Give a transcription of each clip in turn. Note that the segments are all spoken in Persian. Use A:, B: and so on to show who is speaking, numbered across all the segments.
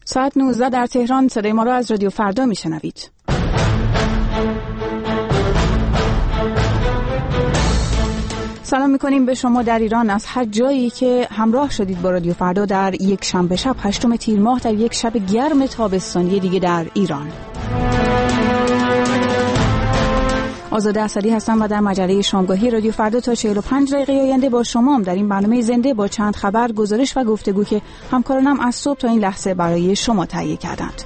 A: ساعت 19 در تهران. صدای ما را از رادیو فردا میشنوید. سلام میکنیم به شما در ایران از هر جایی که همراه شدید با رادیو فردا در یک شنبه شب 8 تیر ماه در یک شب گرم تابستانی دیگه در ایران. آزاده اسدی هستم و در مجله شامگاهی رادیو فردا تا 45 دقیقه آینده با شما در این برنامه زنده با چند خبر، گزارش و گفتگو که همکارانم از صبح تا این لحظه برای شما تهیه کردند.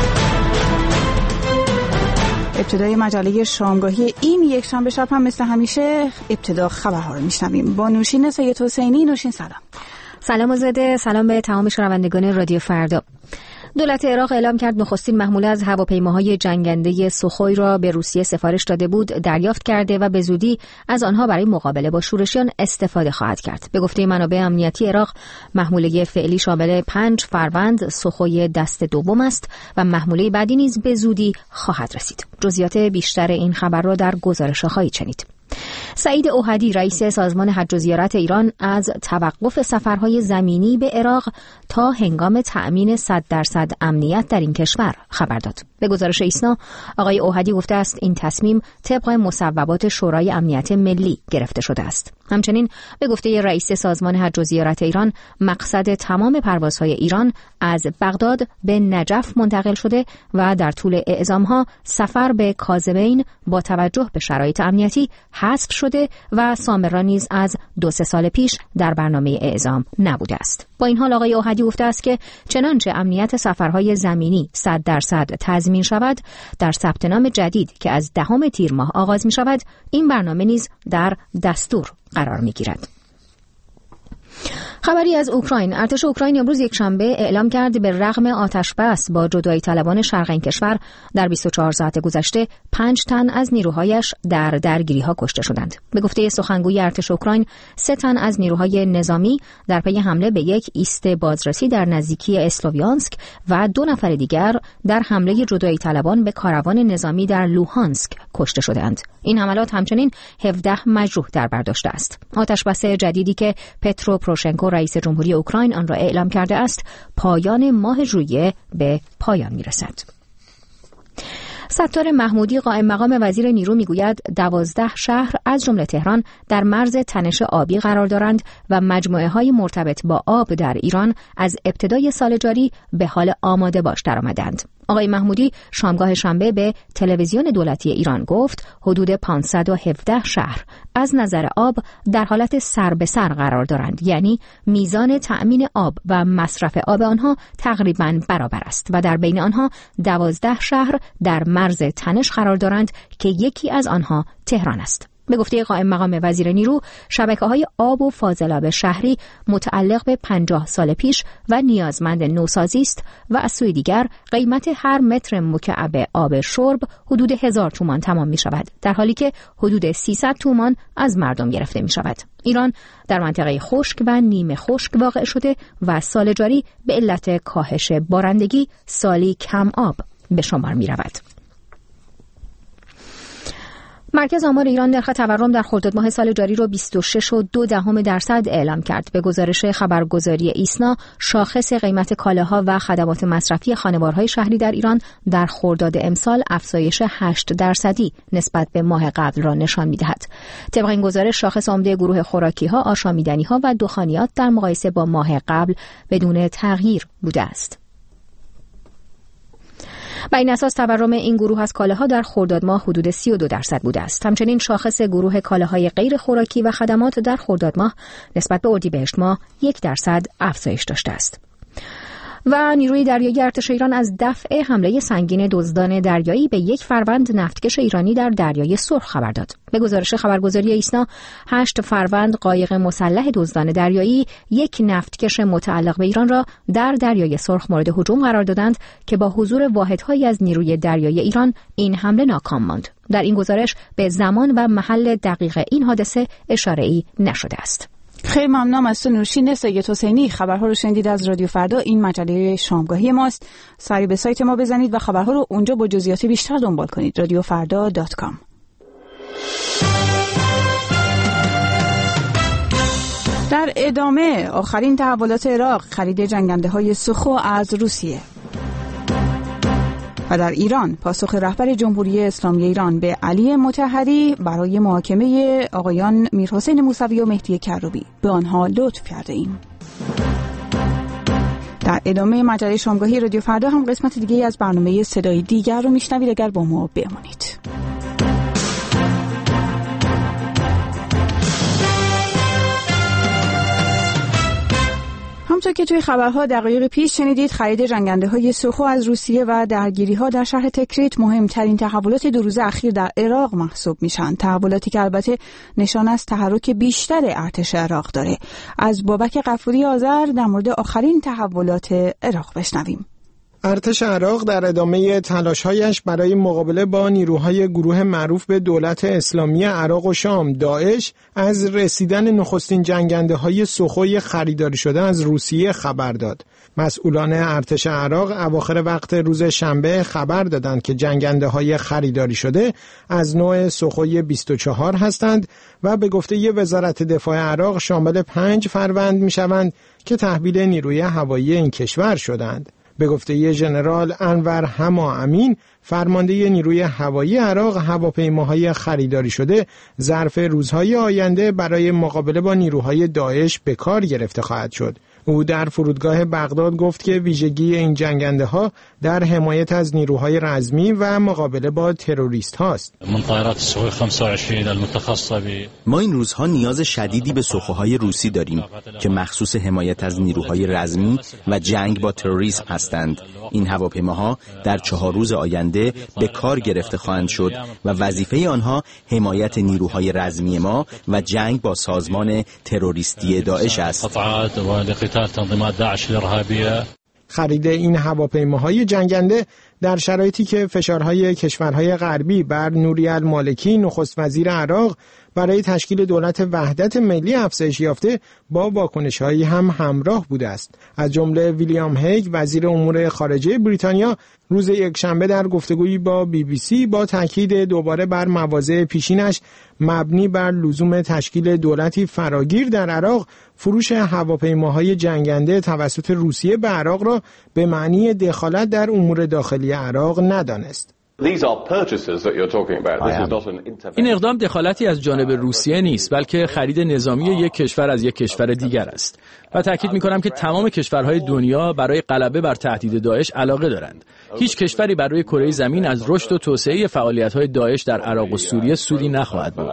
A: ابتدای مجله شامگاهی این یک شنبه شب هم مثل همیشه ابتدا خبرها رو میشنویم با نوشین سید حسینی. نوشین سلام.
B: سلام آزاده، سلام به تمام شنوندگان رادیو فردا. دولت عراق اعلام کرد نخستین محموله از هواپیماهای جنگنده سوخوی را به روسیه سفارش داده بود دریافت کرده و به زودی از آنها برای مقابله با شورشیان استفاده خواهد کرد. به گفته منابع امنیتی عراق، محموله فعلی شامل 5 فروند سوخوی دست دوم است و محموله بعدی نیز به زودی خواهد رسید. جزئیات بیشتر این خبر را در گزارش خواهید شنید. سعید اوحدی رئیس سازمان حج و زیارت ایران از توقف سفرهای زمینی به عراق تا هنگام تأمین 100% امنیت در این کشور خبر داد. به گزارش ایسنا، آقای اوحدی گفته است این تصمیم طبق مصوبات شورای امنیت ملی گرفته شده است. همچنین به گفته رئیس سازمان حج و زیارت ایران، مقصد تمام پروازهای ایران از بغداد به نجف منتقل شده و در طول اعزامها سفر به کاظمین با توجه به شرایط امنیتی حذف شده و سامرا نیز از 2-3 سال پیش در برنامه اعزام نبوده است. با این حال آقای اوحدی گفته است که چنانچه امنیت سفرهای زمینی 100% تضمین شود، در ثبت نام جدید که از 10 تیر ماه آغاز می شود، این برنامه نیز در دستور قرار می گیرد. خبری از اوکراین. ارتش اوکراین امروز یک شنبه اعلام کرد به رغم آتش بس با جدایی طلبان شرق این کشور در 24 ساعت گذشته 5 تن از نیروهایش در درگیری‌ها کشته شدند. به گفته سخنگوی ارتش اوکراین، 3 تن از نیروهای نظامی در پی حمله به یک ایست بازرسی در نزدیکی اسلوویانسک و 2 نفر دیگر در حمله جدایی طلبان به کاروان نظامی در لوهانسک کشته شدند. این حملات همچنین 17 مجروح در بر داشته است. آتش بس جدیدی که پترو پروشنکو رئیس جمهوری اوکراین آن را اعلام کرده است، پایان ماه ژوئیه به پایان می‌رسد. ستار محمودی قائم مقام وزیر نیرو میگوید 12 شهر از جمله تهران در مرز تنش آبی قرار دارند و مجموعه‌های مرتبط با آب در ایران از ابتدای سال جاری به حال آماده باش درآمدند. آقای محمودی شامگاه شنبه به تلویزیون دولتی ایران گفت حدود 517 شهر از نظر آب در حالت سر به سر قرار دارند، یعنی میزان تأمین آب و مصرف آب آنها تقریباً برابر است و در بین آنها 12 شهر در مرز تنش قرار دارند که یکی از آنها تهران است. به گفته قائم مقام وزیر نیرو، شبکه‌های آب و فاضلاب شهری متعلق به 50 سال پیش و نیازمند نوسازی است و از سوی دیگر قیمت هر متر مکعب آب شرب حدود 1000 تومان تمام می شود، در حالی که حدود 300 تومان از مردم گرفته می شود. ایران در منطقه خشک و نیمه خشک واقع شده و سال جاری به علت کاهش بارندگی سالی کم آب به شمار می رود. مرکز آمار ایران نرخ تورم در خرداد ماه سال جاری را 26.2% اعلام کرد. به گزارش خبرگزاری ایسنا، شاخص قیمت کالاها و خدمات مصرفی خانوارهای شهری در ایران در خرداد امسال افزایش 8% نسبت به ماه قبل را نشان می‌دهد. طبق این گزارش، شاخص عمده گروه خوراکی‌ها، آشامیدنی‌ها و دخانیات در مقایسه با ماه قبل بدون تغییر بوده است. بر این اساس تورم این گروه از کالاها در خرداد ماه حدود 32% بوده است. همچنین شاخص گروه کالاهای غیر خوراکی و خدمات در خرداد ماه نسبت به اردیبهشت ماه 1% افزایش داشته است. و نیروی دریایی ارتش ایران از دفع حمله سنگین دزدان دریایی به یک فروند نفتکش ایرانی در دریای سرخ خبر داد. به گزارش خبرگزاری ایسنا، 8 فروند قایق مسلح دزدان دریایی یک نفتکش متعلق به ایران را در دریای سرخ مورد هجوم قرار دادند که با حضور واحدهایی از نیروی دریایی ایران این حمله ناکام ماند. در این گزارش به زمان و محل دقیق این حادثه اشاره‌ای نشده است.
A: خیلی ممنونم از تو نوشین سید حسینی. خبرها رو شنیدید از رادیو فردا. این مجله شامگاهی ماست. سری به سایت ما بزنید و خبرها رو اونجا با جزئیات بیشتر دنبال کنید. radiofarda.com. در ادامه آخرین تحولات عراق، خرید جنگنده های سوخو از روسیه. و در ایران پاسخ رهبر جمهوری اسلامی ایران به علی مطهری برای محاکمه آقایان میرحسین موسوی و مهدی کروبی، به آنها لطف کرده ایم. در ادامه مجله شامگاهی رادیو فردا هم قسمت دیگه از برنامه صدای دیگر رو میشنوید. اگر با ما بمونید. همونطور که توی خبرها دقایق پیش شنیدید، خرید جنگنده‌های سوخو از روسیه و درگیری‌ها در شهر تکریت مهمترین تحولات 2 روز اخیر در عراق محسوب میشن. تحولاتی که البته نشان از تحرک بیشتر ارتش عراق داره. از بابک غفوری آذر در مورد آخرین تحولات عراق بشنویم.
C: ارتش عراق در ادامه تلاش‌هایش برای مقابله با نیروهای گروه معروف به دولت اسلامی عراق و شام داعش از رسیدن نخستین جنگنده‌های سوخوی خریداری شده از روسیه خبر داد. مسئولان ارتش عراق اواخر وقت روز شنبه خبر دادند که جنگنده‌های خریداری شده از نوع سوخوی 24 هستند و به گفته وزارت دفاع عراق شامل 5 فروند می‌شوند که تحویل نیروی هوایی این کشور شدند. به گفته ژنرال انور حما امین، فرمانده نیروی هوایی عراق، هواپیماهای خریداری شده ظرف روزهای آینده برای مقابله با نیروهای داعش به کار گرفته خواهد شد. او در فرودگاه بغداد گفت که ویژگی این جنگنده‌ها در حمایت از نیروهای رزمی و مقابله با تروریست هاست.
D: ما این روزها نیاز شدیدی به سوخوهای روسی داریم که مخصوص حمایت از نیروهای رزمی و جنگ با تروریسم هستند. این هواپیماها در 4 روز آینده به کار گرفته خواهند شد و وظیفه آنها حمایت نیروهای رزمی ما و جنگ با سازمان تروریستی داعش است.
C: خرید این هواپیماهای جنگنده در شرایطی که فشارهای کشورهای غربی بر نوری المالکی نخست وزیر عراق برای تشکیل دولت وحدت ملی افزایش یافته با واکنش‌هایی هم همراه بوده است. از جمله ویلیام هیگ وزیر امور خارجه بریتانیا روز یکشنبه در گفتگویی با BBC با تاکید دوباره بر مواضع پیشینش مبنی بر لزوم تشکیل دولتی فراگیر در عراق، فروش هواپیماهای جنگنده توسط روسیه به عراق را به معنی دخالت در امور داخلی عراق ندانست.
E: این اقدام دخالتی از جانب روسیه نیست، بلکه خرید نظامی یک کشور از یک کشور دیگر است و تاکید می‌کنم که تمام کشورهای دنیا برای غلبه بر تهدید داعش علاقه دارند. هیچ کشوری بر روی کره زمین از رشد و توسعه فعالیت‌های داعش در عراق و سوریه سودی نخواهد برد.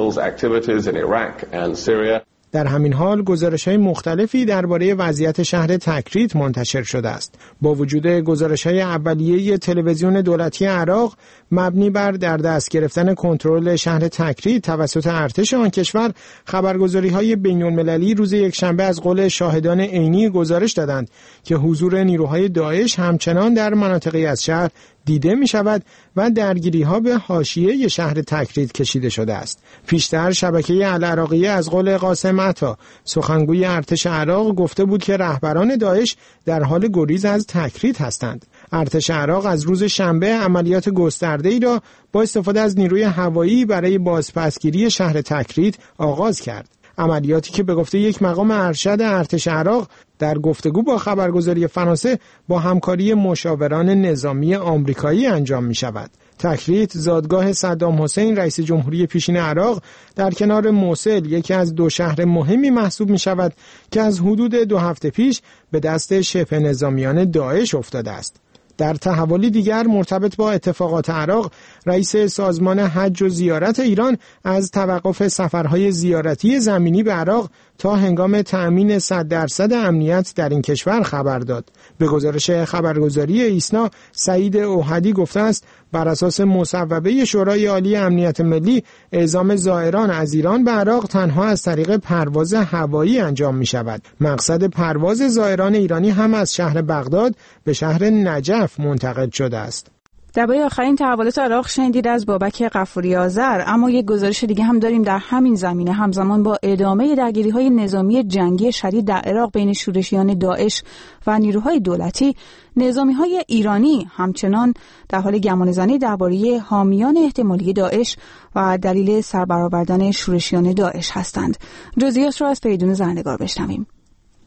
C: در همین حال گزارش‌های مختلفی درباره وضعیت شهر تکریت منتشر شده است. با وجود گزارش‌های اولیه تلویزیون دولتی عراق مبنی بر در دست گرفتن کنترل شهر تکریت توسط ارتش آن کشور، خبرگزاری‌های بین‌المللی روز یکشنبه از قول شاهدان عینی گزارش دادند که حضور نیروهای داعش همچنان در مناطقی از شهر دیده می شود و درگیری‌ها به حاشیه شهر تکریت کشیده شده است. پیشتر شبکه العراقیه از قول قاسم عطا، سخنگوی ارتش عراق، گفته بود که رهبران داعش در حال گریز از تکریت هستند. ارتش عراق از روز شنبه عملیات گسترده‌ای را با استفاده از نیروی هوایی برای بازپسگیری شهر تکریت آغاز کرد. عملیاتی که به گفته یک مقام ارشد ارتش عراق در گفتگو با خبرگزاری فرانسه با همکاری مشاوران نظامی آمریکایی انجام می شود. تکریت زادگاه صدام حسین رئیس جمهوری پیشین عراق در کنار موصل یکی از 2 شهر مهمی محسوب می شود که از حدود 2 هفته پیش به دست شبه نظامیان داعش افتاده است. در تحولی دیگر مرتبط با اتفاقات عراق، رئیس سازمان حج و زیارت ایران از توقف سفرهای زیارتی زمینی به عراق تا هنگام تأمین 100% امنیت در این کشور خبر داد. به گزارش خبرگزاری ایسنا، سعید اوحدی گفته است بر اساس مصوبه شورای عالی امنیت ملی، اعزام زائران از ایران به عراق تنها از طریق پرواز هوایی انجام می شود. مقصد پرواز زائران ایرانی هم از شهر بغداد به شهر نجف منتقل شده است.
A: درباره آخرین تحولات عراق شنیدید از بابک غفوری آذر، اما یک گزارش دیگه هم داریم در همین زمینه. همزمان با ادامه درگیری‌های نظامی جنگی شدید در عراق بین شورشیان داعش و نیروهای دولتی، نظامی‌های ایرانی همچنان در حال گمانه‌زنی درباره حامیان احتمالی داعش و دلیل سربرآوردن شورشیان داعش هستند. جزئیات را از فریدون زرنگار بشنویم.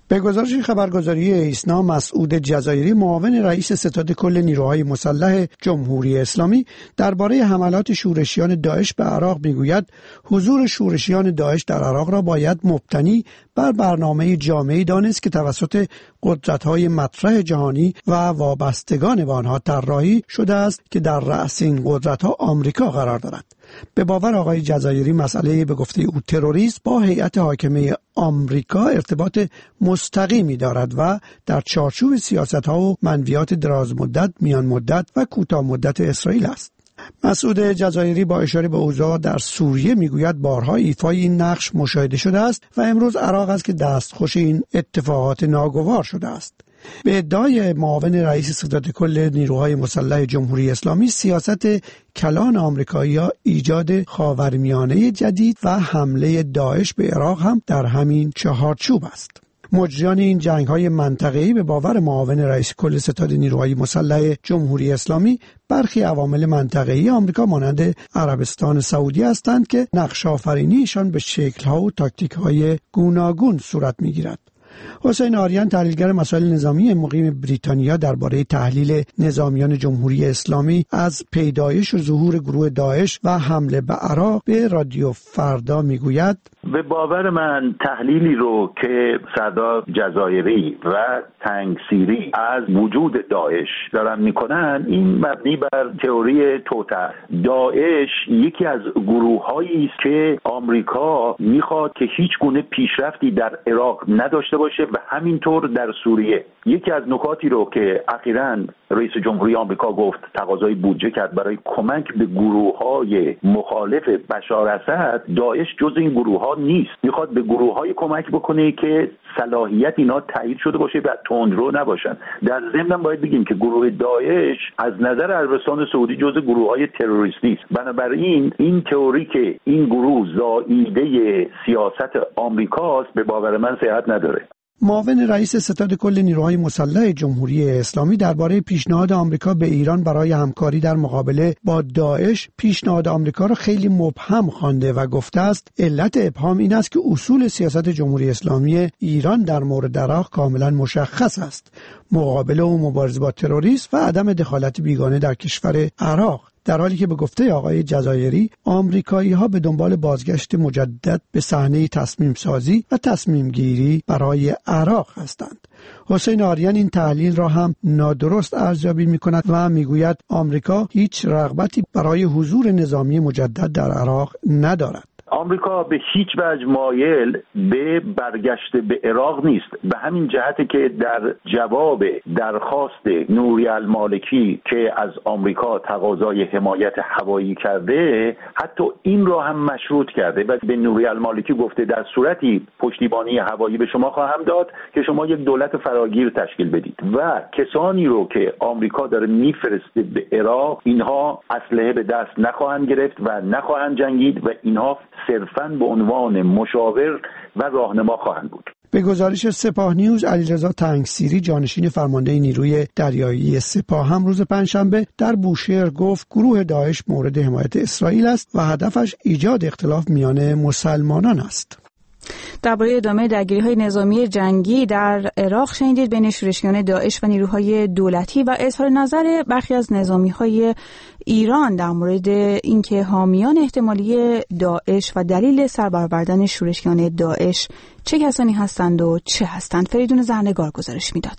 F: به گزارش خبرگزاری ایسنا، مسعود جزایری معاون رئیس ستاد کل نیروهای مسلح جمهوری اسلامی درباره حملات شورشیان داعش به عراق میگوید حضور شورشیان داعش در عراق را باید مبتنی بر برنامه جامعی دانست که توسط قدرت‌های مطرح جهانی و وابستگان به آنها طراحی شده است که در رأس این قدرت‌ها آمریکا قرار دارد. به باور آقای جزایری مسئله به گفته او تروریسم با هیئت حاکمه آمریکا ارتباط مستقیمی دارد و در چارچوب سیاست‌ها و منویات دراز مدت، میان مدت و کوتاه مدت اسرائیل است. مسعود جزایری با اشاره به اوضاع در سوریه میگوید بارها ایفای این نقش مشاهده شده است و امروز عراق است که دستخوش این اتفاقات ناگوار شده است. به ادعای معاون رئیس ستاد کل نیروهای مسلح جمهوری اسلامی، سیاست کلان آمریکایی‌ها ایجاد خاورمیانه جدید و حمله داعش به عراق هم در همین چهارچوب است. مجریان این جنگ‌های منطقه‌ای به باور معاون رئیس کل ستاد نیروهای مسلح جمهوری اسلامی برخی عوامل منطقه‌ای آمریکا مانند عربستان سعودی هستند که نقش آفرینیشان به شکل‌ها و تاکتیک‌های گوناگون صورت می‌گیرد. حسین آریان، تحلیلگر مسائل نظامی مقیم بریتانیا، درباره تحلیل نظامیان جمهوری اسلامی از پیدایش و ظهور گروه داعش و حمله به عراق به رادیو فردا میگوید:
G: به باور من تحلیلی رو که سردار جزایری و تنگسیری از وجود داعش دارن میکنن، این مبنی بر تئوری توطئه. داعش یکی از گروه‌هایی است که آمریکا میخواد که هیچ گونه پیشرفتی در عراق نداشته باشه و همینطور در سوریه. یکی از نکاتی رو که اخیراً رئیس جمهوری آمریکا گفت، تقاضای بودجه کرد برای کمک به گروه‌های مخالف بشار اسد، داعش جز این گروه‌ها نیست. میخواد به گروه‌های کمک بکنه که صلاحیت اینا تایید شده باشه و تندرو نباشن. در ضمن باید بگیم که گروه داعش از نظر عربستان سعودی جز گروه‌های تروریستی است. بنابراین این تئوری که این گروه زائیده سیاست آمریکاست به باور من صحت نداره.
F: معاون رئیس ستاد کل نیروهای مسلح جمهوری اسلامی درباره پیشنهاد آمریکا به ایران برای همکاری در مقابله با داعش، پیشنهاد آمریکا را خیلی مبهم خوانده و گفته است علت ابهام این است که اصول سیاست جمهوری اسلامی ایران در مورد عراق کاملا مشخص است: مقابله و مبارزه با تروریسم و عدم دخالت بیگانه در کشور عراق. در حالی که به گفته آقای جزایری، آمریکایی‌ها به دنبال بازگشت مجدد به صحنه تصمیم سازی و تصمیم گیری برای عراق هستند. حسین آریان این تحلیل را هم نادرست ارزیابی می‌کند و میگوید آمریکا هیچ رغبتی برای حضور نظامی مجدد در عراق ندارد.
G: آمریکا به هیچ وجه مایل به برگشت به عراق نیست. به همین جهته که در جواب درخواست نوری المالکی که از آمریکا تقاضای حمایت هوایی کرده، حتی این را هم مشروط کرده و به نوری المالکی گفته در صورتی پشتیبانی هوایی به شما خواهم داد که شما یک دولت فراگیر تشکیل بدید و کسانی رو که آمریکا داره میفرسته به عراق، اینها اسلحه به دست نخواهند گرفت و نخواهند جنگید و اینها صرفاً به عنوان مشاور و راهنما خواهند بود.
F: به گزارش سپاه نیوز، علیرضا تنگسیری، جانشین فرمانده نیروی دریایی سپاه، هم روز پنجشنبه در بوشهر گفت گروه داعش مورد حمایت اسرائیل است و هدفش ایجاد اختلاف میان مسلمانان است.
A: درباره ادامه درگیری‌های نظامی جنگی در عراق شنیدید بین شورشیان داعش و نیروهای دولتی و اظهار نظر برخی از نظامی‌های ایران در مورد اینکه حامیان احتمالی داعش و دلیل سربرآوردن شورشیان داعش چه کسانی هستند و چه هستند. فریدون زرنگار گزارش میداد.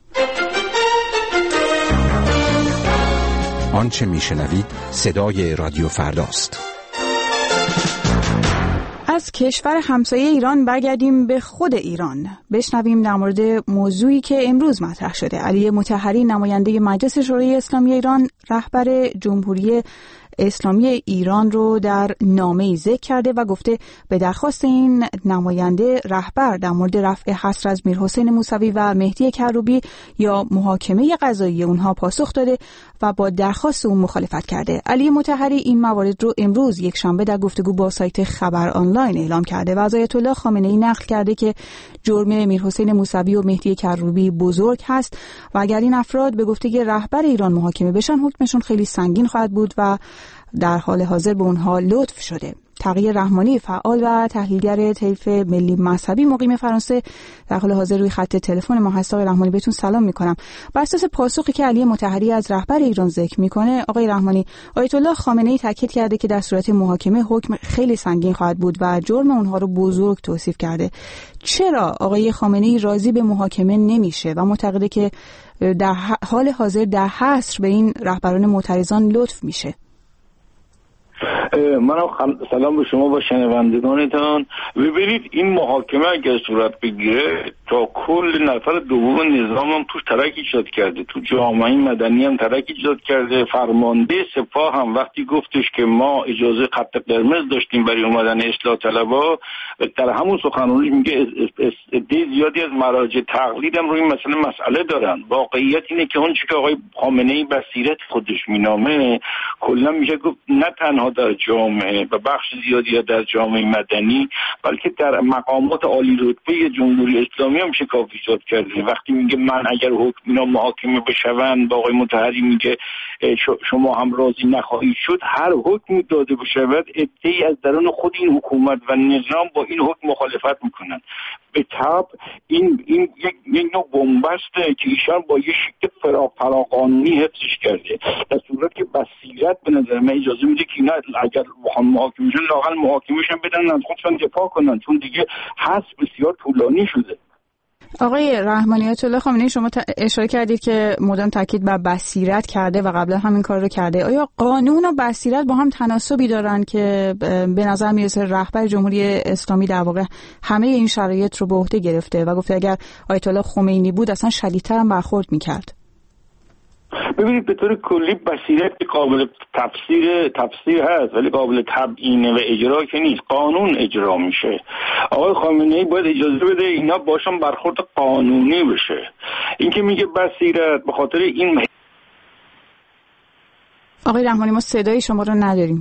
H: آنچه میشنوید صدای رادیو فرداست.
A: از کشور همسایه ایران برگردیم به خود ایران. بشنویم در مورد موضوعی که امروز مطرح شده. علی مطهری، نماینده مجلس شورای اسلامی ایران، رهبر جمهوری اسلامی ایران رو در نامه‌ای ذکر کرده و گفته به درخواست این نماینده رهبر در مورد رفع حصر از میرحسین موسوی و مهدی کروبی یا محاکمه قضایی اونها پاسخ داده و با درخواست اون مخالفت کرده. علی مطهری این موارد رو امروز یک شنبه در گفتگو با سایت خبر آنلاین اعلام کرده و از آیت الله خامنه‌ای نقل کرده که جرم میرحسین موسوی و مهدی کروبی بزرگ هست و اگر این افراد به گفته رهبر ایران محاکمه بشن حکمشون خیلی سنگین خواهد بود و در حال حاضر به اونها لطف شده. تقی رحمانی، فعال و تحلیلگر طیف ملی مذهبی مقیم فرانسه، در حال حاضر روی خط تلفن ما هست. آقای رحمانی بهتون سلام میکنم. بر اساس پاسخی که علی مطهری از رهبر ایران ذکر میکنه، آقای رحمانی، آیت الله خامنه‌ای تاکید کرده که در صورت محاکمه حکم خیلی سنگین خواهد بود و جرم اونها رو بزرگ توصیف کرده. چرا آقای خامنه‌ای راضی به محاکمه نمیشه و معتقده که در حال حاضر در حصر به این رهبران معترضان لطف میشه؟
I: منم سلام به شما و شنوندگانتان. ببینید این محاکمه اگر صورت بگیره تا کل نفر دوم نظام هم توش ترک ایجاد کرده، تو جامعه مدنی هم ترک ایجاد کرده. فرمانده سپاه هم وقتی گفتش که ما اجازه خط قرمز داشتیم برای اومدن اصلاح طلبا، در همون سخنرانی میگه عده زیادی از مراجع تقلید هم روی مسئله دارن. واقعیت اینه که اون چیزی که آقای خامنه‌ای بصیرت خودش مینامه، کلا میشه گفت نه تنها در جامعه و بخش زیادی در جامعه مدنی، بلکه در مقامات عالی رتبه جمهوری اسلامی هم شکاف ایجاد کرده. وقتی میگه من اگر اینا محاکمه بشوند، با آقای مطهری میگه شما هم راضی نخواهید شد. هر حکمی داده بشود عده‌ای از درون خود این حکومت و نظام با این حکم مخالفت میکنن. به طب این یک نوع بنبسته که ایشان با یه شکل فراقانونی حفظش کرده، در صورت که بصیرت به نظر من اجازه میده که اینا اگر محاکمه شدن لااقل محاکمه‌شون بدن از خودشون دفاع کنن، چون دیگه حبس بسیار طولانی شده.
A: آقای رحمانی، آیت الله خامنه‌ای شما اشاره کردید که مدام تاکید بر بصیرت کرده و قبلا همین کار رو کرده. آیا قانون و بصیرت با هم تناسبی دارن که به نظر میرسه رهبر جمهوری اسلامی در واقع همه این شرایط رو به عهده گرفته و گفته اگر آیت الله خمینی بود اصلا شدیدتر هم برخورد میکرد؟
I: ببینید به طور کلی بصیرت قابل تفسیر هست ولی قابل تبیین و اجرا که نیست. قانون اجرا میشه. آقای خامنه‌ای باید اجازه بده اینا باشون برخورد قانونی بشه. این که میگه بصیرت به خاطر این.
A: آقای رحمانی ما صدای شما رو نداریم.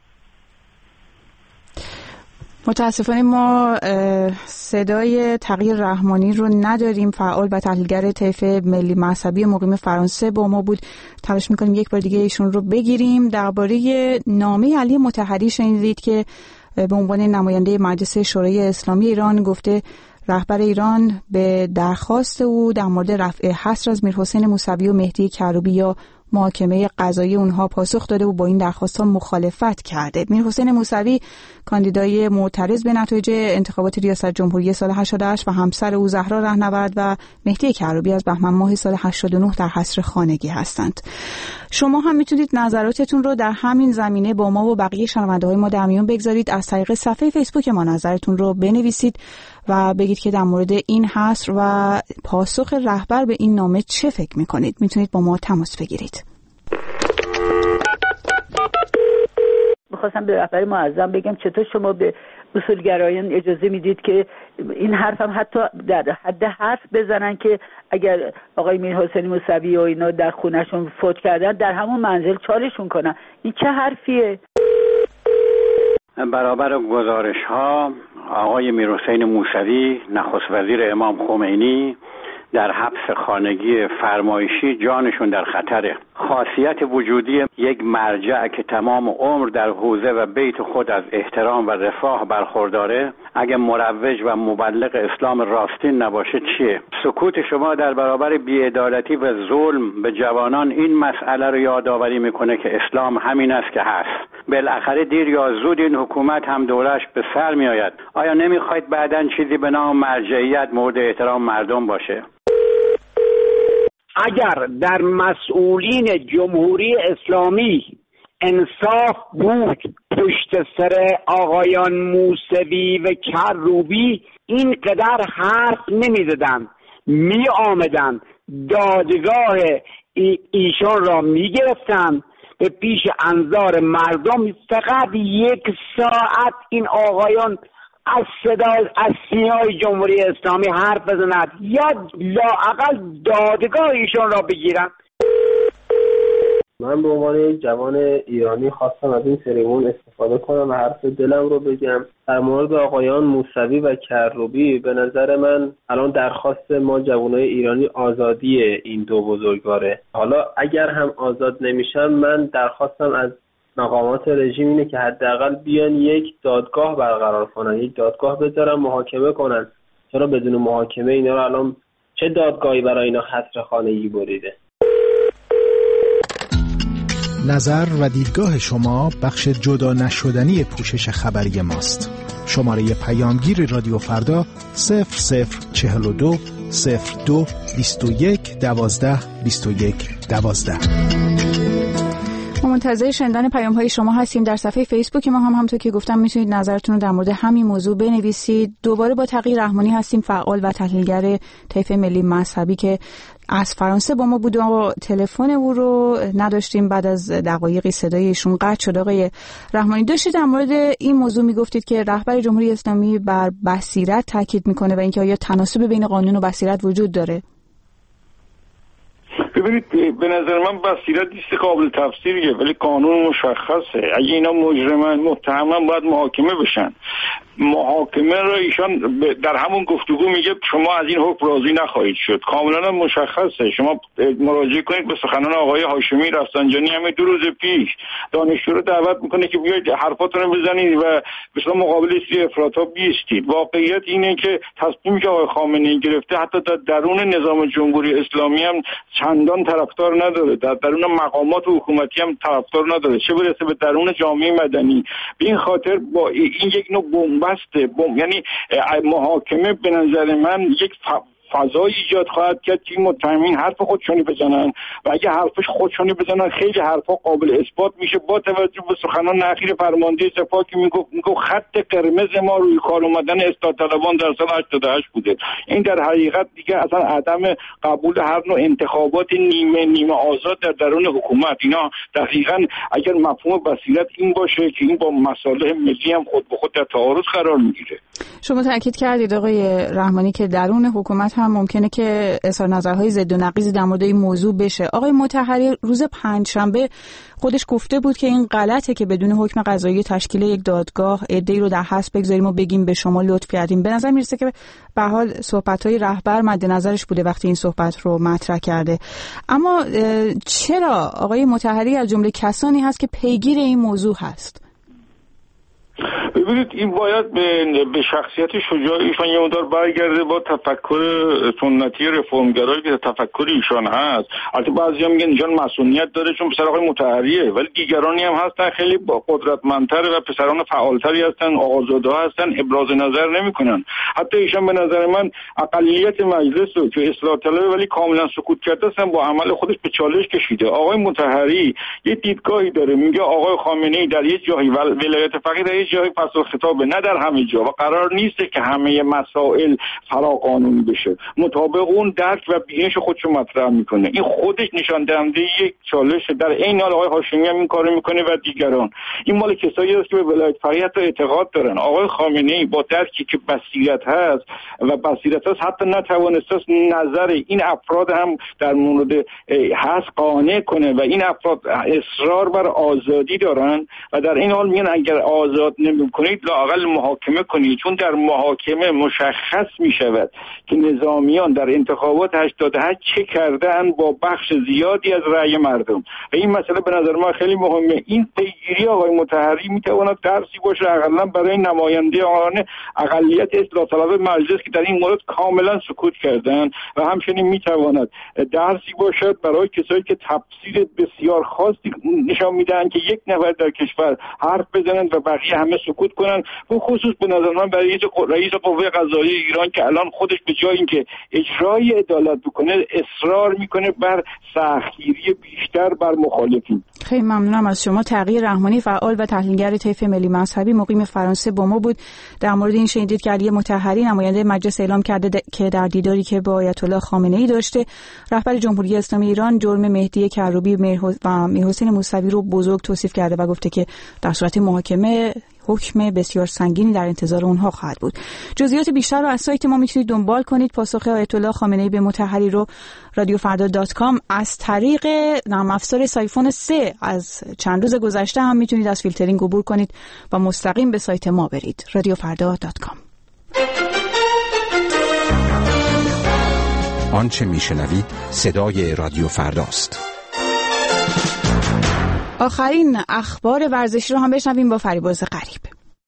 A: متاسفانه ما صدای تقی رحمانی رو نداریم. فعال و تحلیلگر طیف ملی مذهبی مقیم فرانسه با ما بود. تلاش میکنیم یک بار دیگه ایشون رو بگیریم. درباره نامه علی مطهری شنیدید که به عنوان نماینده مجلس شورای اسلامی ایران گفته رهبر ایران به درخواست او در مورد رفع حصر از میرحسین موسوی و مهدی کروبی یا محاکمه قضایی اونها پاسخ داده و با این درخواست‌ها مخالفت کرده. میرحسین موسوی کاندیدای معترض به نتایج انتخابات ریاست جمهوری سال 88 و همسر او زهرا رهنورد و مهدی کروبی از بهمن ماه سال 89 در حصر خانگی هستند. شما هم میتونید نظراتتون رو در همین زمینه با ما و بقیه شنونده‌های ما در میون بگذارید. از طریق صفحه فیسبوک ما نظرتون رو بنویسید و بگید که در مورد این حصر و پاسخ رهبر به این نامه چه فکر میکنید. میتونید با ما تماس بگیرید.
J: میخواستم به رهبر معظم بگم چطور شما به اصولگرایان اجازه میدید که این حرف هم حتی در حد حرف بزنن که اگر آقای میرحسین موسوی و اینا در خونهشون فوت کردن در همون منزل چالشون کنن. این چه حرفیه؟
K: برابر گزارش ها آقای میرحسین موسوی نخست وزیر امام خمینی در حبس خانگی فرمایشی جانشون در خطره. خاصیت وجودی یک مرجع که تمام عمر در حوزه و بیت خود از احترام و رفاه برخورداره اگه مروج و مبلغ اسلام راستین نباشه چیه؟ سکوت شما در برابر بی‌عدالتی و ظلم به جوانان این مسئله رو یادآوری میکنه که اسلام همین است که هست. بالاخره دیر یا زود این حکومت هم دورش به سر میآید. آیا نمیخواید بعداً چیزی به نام مرجعیت مورد احترام مردم باشه؟
L: اگر در مسئولین جمهوری اسلامی انصاف بود پشت سر آقایان موسوی و کروبی اینقدر حرف نمی‌زدند، می آمدند دادگاه ایشان را می گرفتند به پیش انظار مردم، فقط 1 ساعت این آقایان از سینای جمهوری اسلامی حرف بزنند یا لااقل دادگاه ایشان را بگیرند.
M: من به عنوان یک جوان ایرانی خواستم از این تریبون استفاده کنم و حرف دلم رو بگم. در مورد آقایان موسوی و کروبی به نظر من الان درخواست ما جوانای ایرانی آزادی این دو بزرگواره. حالا اگر هم آزاد نمیشن من درخواستم از مقامات رژیم اینه که حداقل بیان یک دادگاه برقرار کنن، یک دادگاه بذارن محاکمه کنن. چرا بدون محاکمه اینا رو الان چه دادگاهی برای اینا حصر خانگی بریده؟
N: نظر و دیدگاه شما بخش جدا نشدنی پوشش خبری ماست. شماره پیامگیر رادیو فردا 0042 02 21 12 21 12.
A: منتظر شنیدن پیام‌های شما هستیم. در صفحه فیسبوک ما همونطور که گفتم میتونید نظرتون رو در مورد همین موضوع بنویسید. دوباره با تغییر رحمانی هستیم، فعال و تحلیلگر طیف ملی مذهبی که از فرانسه با ما بود و تلفن او رو نداشتیم. بعد از دقایقی صدای ایشون قطع شد. آقای رحمانی، داشتید در مورد این موضوع میگفتید که رهبر جمهوری اسلامی بر بصیرت تاکید میکنه و اینکه آیا تناسب بین قانون و بصیرت وجود داره؟
I: ببینید، به نظر من بصیرت نیست قابل تفسیریه، ولی قانون مشخصه. اگه اینا مجرمن، متهمن، باید محاکمه بشن. محاکمه را ایشان در همون گفتگو میگه شما از این حکم راضی نخواهید شد. کاملا مشخصه. شما مراجعه کنید به سخنان آقای هاشمی رفسنجانی همین 2 روز پیش. دانشجو رو دعوت میکنه که بیاید حرفاتون رو بزنید و مثلا مقابل سری افراط‌ها بیستید. واقعیت اینه که تصمیمی که آقای خامنه‌ای گرفته حتی در درون نظام جمهوری اسلامی هم چندان طرفدار نداره، در درون مقامات حکومتی هم طرفدار نداره، چه برسه به درون جامعه مدنی. به این خاطر با این یک نوع یعنی محاکمه به نظر من یک فضای ایجاد خواهد کرد که متهمین حرف خودشونی بزنن و اگه حرفش خودشونی بزنن خیلی حرفا قابل اثبات میشه. با توجه به سخنان اخیر فرمانده سپاه که میگفت خط قرمز ما روی کار اومدن اصلاح طلبان در سال 88 بوده. این در حقیقت دیگه اصلا عدم قبول هر نوع انتخابات نیمه آزاد در درون حکومت. اینا دقیقاً اگر مفهوم بصیرت این باشه که این با مصالح ملی هم خود به خود در تعارض قرار میگیره.
A: شما تاکید کردید آقای رحمانی که درون حکومت هم ممکنه که اظهار نظرهای ضد و نقیض در مورد این موضوع بشه. آقای مطهری روز پنجشنبه خودش گفته بود که این غلطه که بدون حکم قضایی تشکیل یک دادگاه عده‌ای رو در حبس بگذاریم و بگیم به شما لطف کردیم. به نظر میرسه که به حال صحبت‌های رهبر مد نظرش بوده وقتی این صحبت رو مطرح کرده. اما چرا آقای مطهری از جمله کسانی هست که پیگیر این موضوع هست؟
I: ببینید، این باید به شخصیت شجاعیشان یه مقدار برگرده با تفکر سنتی رفرمگرایی که تفکر ایشان هست. البته بعضیا میگن ایشان مسئولیت داره چون پسر آقای مطهریه، ولی دیگرانی هم هستن خیلی با قدرتمندتر و پسران فعالتری هستن، آقازاده‌ها هستن، ابراز نظر نمیکنن. حتی ایشان به نظر من اقلیت مجلس رو که اصلاح طلبه ولی کاملا سکوت کرده هستن با عمل خودش به چالش کشیده. آقای مطهری یه دیدگاهی داره، میگه آقای خامنه‌ای در یه جایی ولایت فقیه در یه جایی فصل خطابه، نه در همه جا، و قرار نیست که همه مسائل فراقانونی بشه. مطابق اون درک و بینش خودشو مطرح میکنه. این خودش نشان دهنده یک چالش. در این حال آقای هاشمی هم این کارو میکنه و دیگران. این مال کسایی است که به ولایت فقیه اعتقاد دارن. آقای خامنه‌ای با درکی که بصیرت هست و بصیرت هست حتی نتوانسته نظر این افراد هم در مورد هست قانع کنه و این افراد اصرار بر آزادی دارن و در این حال میگن اگر آزاد نمی‌کنید لااقل محاکمه کنید، چون در محاکمه مشخص می‌شود که نظامیان در انتخابات 88 چه کردن با بخش زیادی از رأی مردم. و این مسئله به نظر من خیلی مهمه. این پیگیری آقای مطهری میتواند درسی باشه حداقل برای نمایندگان اقلیت اصلاح طلب مجلس که در این مورد کاملا سکوت کردن و همچنین میتواند درسی باشد برای کسایی که تفسیر بسیار خاصی نشان میدن که یک نفر در کشور حرف بزنن و بقیه همه سکوت کنن. به خصوص به نظر من برای رئیس قوه قضاییه ایران که الان خودش به جای اینکه اجرای عدالت بکنه اصرار میکنه بر سختگیری بیشتر بر مخالفین.
A: خیلی ممنونم از شما. تغییر رحمانی، فعال و تحلیلگر طیف ملی مذهبی، مقیم فرانسه با ما بود. در مورد این شنیدید که علی مطهری نماینده مجلس اعلام کرده که در دیداری که با آیت الله خامنه‌ای داشته رهبر جمهوری اسلامی ایران جرم مهدی کروبی و میرحسین موسوی رو بزرگ توصیف کرده و گفته که در صورت محاکمه حکم بسیار سنگینی در انتظار اونها خواهد بود. جزئیات بیشتر رو از سایت ما میتونید دنبال کنید. پاسخ آیت الله خامنه‌ای به مطهری رو radiofrda.com از طریق نرم افزار سایفون 3 از چند روز گذشته هم میتونید از فیلترینگ عبور کنید و مستقیم به سایت ما برید. radiofrda.com.
H: آنچه میشنوید صدای رادیو فرداست.
A: آخرین اخبار ورزشی رو هم بشنویم با فریبرز غریب.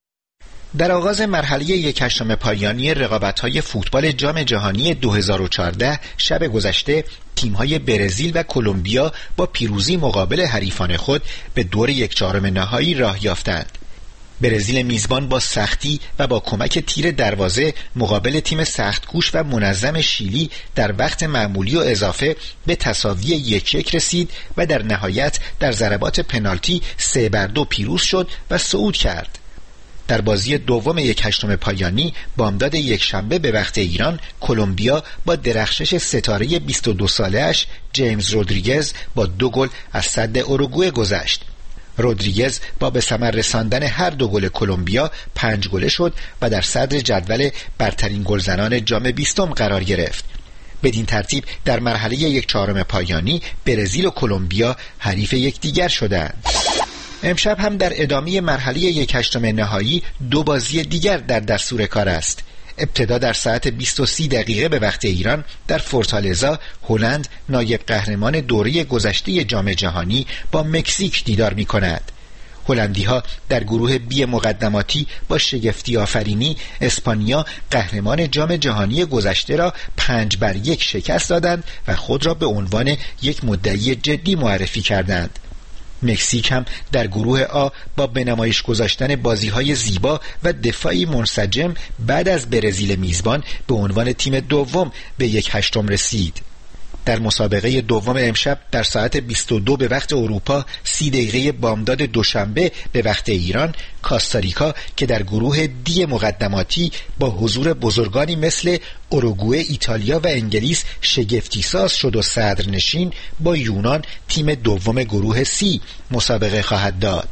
O: در آغاز مرحله 1/8 پایانی رقابت‌های فوتبال جام جهانی 2014 شب گذشته تیم‌های برزیل و کلمبیا با پیروزی مقابل حریفان خود به دور 1/4 نهایی راه یافتند. برزیل میزبان با سختی و با کمک تیر دروازه مقابل تیم سختکوش و منظم شیلی در وقت معمولی و اضافه به تساوی 1-1 رسید و در نهایت در ضربات پنالتی 3-2 پیروز شد و صعود کرد. در بازی دوم 1/8 پایانی بامداد یکشنبه به وقت ایران، کلمبیا با درخشش ستاره 22 ساله‌اش جیمز رودریگز با 2 گل از سد اوروگوئه گذشت. رودریگز با به ثمر رساندن هر 2 گل کلمبیا 5 گله شد و در صدر جدول برترین گلزنان جام 20 قرار گرفت. بدین ترتیب در مرحله 1/4 پایانی برزیل و کلمبیا حریف یکدیگر شدند. امشب هم در ادامه مرحله 1/8 نهایی 2 بازی دیگر در دستور کار است. ابتدا در ساعت 20:30 به وقت ایران در فورتالزا هلند نایب قهرمان دوره گذشته جام جهانی با مکزیک دیدار می کند. هلندی ها در گروه بی مقدماتی با شگفتی آفرینی اسپانیا قهرمان جام جهانی گذشته را 5-1 شکست دادند و خود را به عنوان یک مدعی جدی معرفی کردند. مکزیک هم در گروه آ با به نمایش گذاشتن بازی‌های زیبا و دفاعی منسجم بعد از برزیل میزبان به عنوان تیم دوم به 1/8 رسید. در مسابقه دوم امشب در ساعت 22 به وقت اروپا 30 دقیقه بامداد دوشنبه به وقت ایران، کاستاریکا که در گروه دی مقدماتی با حضور بزرگانی مثل اوروگوئه، ایتالیا و انگلیس شگفتی ساز شد و صدرنشین با یونان تیم دوم گروه سی مسابقه خواهد داد.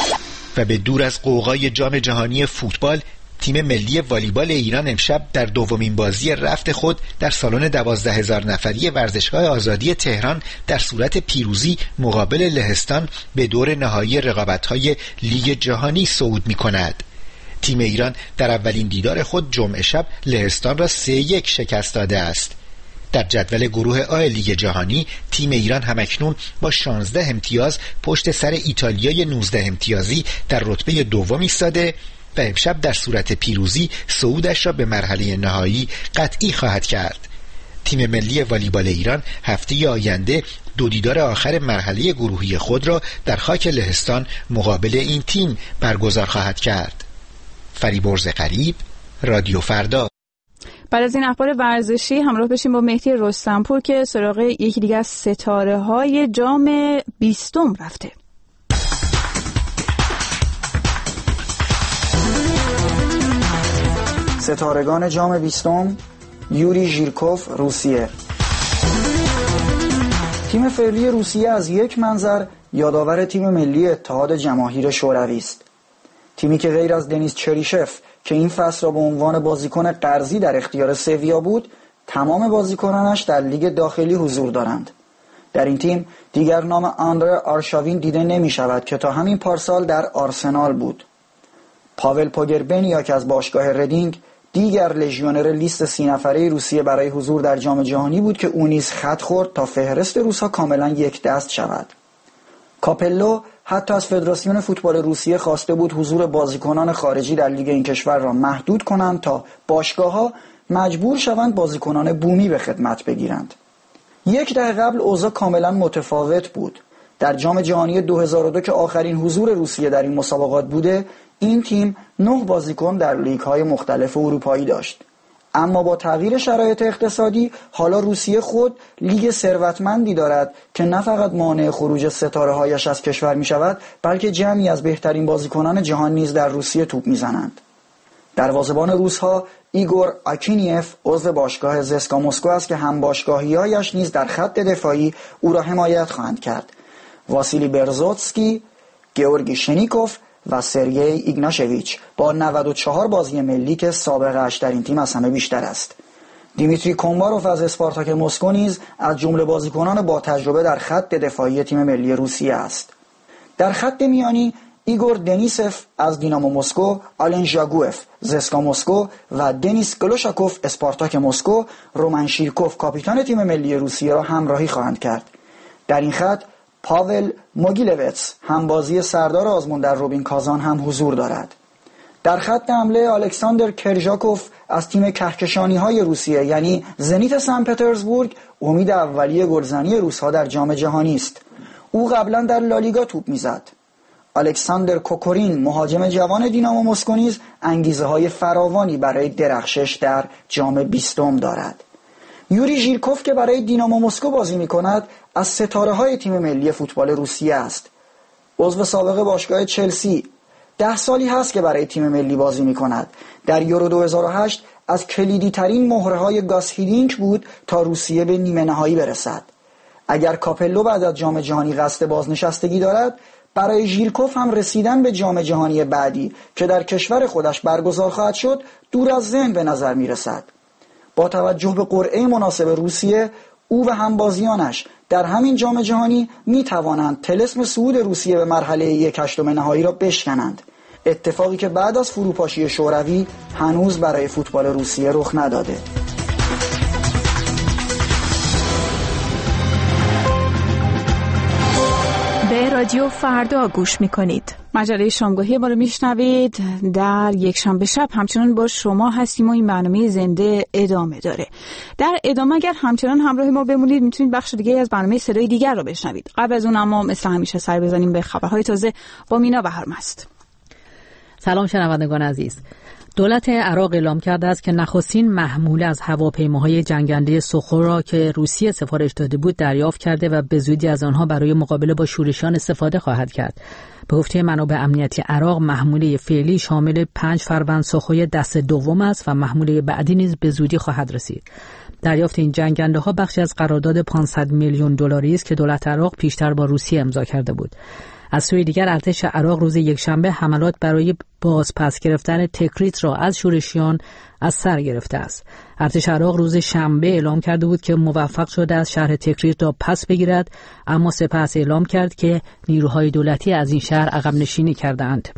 O: و به دور از قوقای جام جهانی فوتبال، تیم ملی والیبال ایران امشب در دومین بازی رفت خود در سالن 12,000 نفری ورزشگاه آزادی تهران در صورت پیروزی مقابل لهستان به دور نهایی رقابت‌های لیگ جهانی صعود می‌کند. تیم ایران در اولین دیدار خود جمعه شب لهستان را 3-1 شکست داده است. در جدول گروه آ لیگ جهانی تیم ایران همکنون با 16 امتیاز پشت سر ایتالیای 19 امتیازی در رتبه دوم ایستاده و امشب در صورت پیروزی صعودش را به مرحله نهایی قطعی خواهد کرد. تیم ملی والیبال ایران هفته آینده 2 دیدار آخر مرحله گروهی خود را در خاک لهستان مقابل این تیم برگزار خواهد کرد. فریبرز غریب، رادیو فردا.
A: بعد از این اخبار ورزشی همراه بشیم با مهدی رستمپور که سراغ یکی دیگه از ستاره‌های جام 20 رفته.
P: ستارگان جام 20 یوری ژیرکوف روسیه. تیم فعلی روسیه از یک منظر یادآور تیم ملی اتحاد جماهیر شوروی است. تیمی که غیر از دنیس چریشف که این فصل را به عنوان بازیکن قرضی در اختیار سویا بود، تمام بازیکنانش در لیگ داخلی حضور دارند. در این تیم دیگر نام آندره آرشاوین دیده نمی شود که تا همین پارسال در آرسنال بود. پاول پوگربنیا که از باشگاه ردینگ دیگر لژیونر لیست 30 نفره روسیه برای حضور در جام جهانی بود که او نیز خط خورد تا فهرست روس‌ها کاملا یک دست شود. کاپلو حتی از فدراسیون فوتبال روسیه خواسته بود حضور بازیکنان خارجی در لیگ این کشور را محدود کنند تا باشگاه‌ها مجبور شوند بازیکنان بومی به خدمت بگیرند. 1 دهه قبل اوضاع کاملا متفاوت بود. در جام جهانی 2002 که آخرین حضور روسیه در این مسابقات بوده، این تیم 9 بازیکن در لیگ‌های مختلف اروپایی داشت. اما با تغییر شرایط اقتصادی حالا روسیه خود لیگ ثروتمندی دارد که نه فقط مانع خروج ستاره‌هایش از کشور می‌شود، بلکه جمعی از بهترین بازیکنان جهان نیز در روسیه توپ می‌زنند. دروازه‌بان روس‌ها ایگور آکینیف عضو باشگاه زسکا مسکو است که هم باشگاهی‌هایش نیز در خط دفاعی او را حمایت خواهند کرد. واسیلی برزوتسکی، گئورگی شنیکوف و سرگئی ایگناشویچ با 94 بازی ملی که سابقه‌اش در این تیم از همه بیشتر است. دیمیتری کومباروف از اسپارتاک مسکو نیز از جمله بازیکنان با تجربه در خط دفاعی تیم ملی روسیه است. در خط میانی ایگور دنیسف از دینامو مسکو، آلن ژاگوف زسکا مسکو و دنیس گلوشاکوف اسپارتاک مسکو رومن شیرکوف کاپیتان تیم ملی روسیه را همراهی خواهند کرد. در این خط پاول موگیلویتس همبازی سردار آزمون در روبین کازان هم حضور دارد. در خط حمله الکساندر کرژاکوف از تیم کهکشانی‌های روسیه یعنی زنیت سن پترزبورگ امید اولیه گلزنی روس‌ها در جام جهانی است. او قبلا در لالیگا توپ می‌زد. الکساندر کوکورین مهاجم جوان دینامو مسکو نیز انگیزه‌های فراوانی برای درخشش در جام 20 دارد. یوری ژیرکوف که برای دینامو مسکو بازی می‌کند از ستاره‌های تیم ملی فوتبال روسیه است. عضو سابق باشگاه چلسی 10 سالی هست که برای تیم ملی بازی می‌کند. در یورو 2008 از کلیدی ترین مهره‌های گاس هیدینک بود تا روسیه به نیمه نهایی برسد. اگر کاپلو بعد از جام جهانی قصد بازنشستگی دارد، برای ژیرکوف هم رسیدن به جام جهانی بعدی که در کشور خودش برگزار خواهد شد دور از ذهن به نظر می‌رسد. با توجه به قرعه مناسب روسیه، او و همبازیانش در همین جام جهانی می‌توانند طلسم صعود روسیه به مرحله 1/8 نهایی را بشکنند. اتفاقی که بعد از فروپاشی شوروی هنوز برای فوتبال روسیه رخ نداده.
A: به رادیو فردا گوش میکنید. مجله شامگاهی ما رو میشنوید. در یک شنبه شب همچنان با شما هستیم و این برنامه زنده ادامه داره. در ادامه اگر همچنان همراه ما بمونید میتونید بخش دیگه از برنامه صدای دیگر رو بشنوید. قبل از اون اما مثل همیشه سر بزنیم به خبرهای تازه با مینا بهارمست.
Q: سلام شنوندگان عزیز. دولت عراق اعلام کرده است که نخستین محموله از هواپیماهای جنگنده سخوی را که روسیه سفارش داده بود دریافت کرده و به زودی از آنها برای مقابله با شورشیان استفاده خواهد کرد. به گفته منابع امنیتی عراق، محموله فعلی شامل 5 فروند سخوی دست دوم است و محموله بعدی نیز به زودی خواهد رسید. دریافت این جنگنده ها بخشی از قرارداد 500 میلیون دلاری است که دولت عراق پیشتر با روسیه امضا کرده بود. از سوی دیگر ارتش عراق روز یکشنبه حملات برای بازپس گرفتن تکریت را از شورشیان از سر گرفته است. ارتش عراق روز شنبه اعلام کرده بود که موفق شده است شهر تکریت را پس بگیرد، اما سپس اعلام کرد که نیروهای دولتی از این شهر عقب نشینی کردند.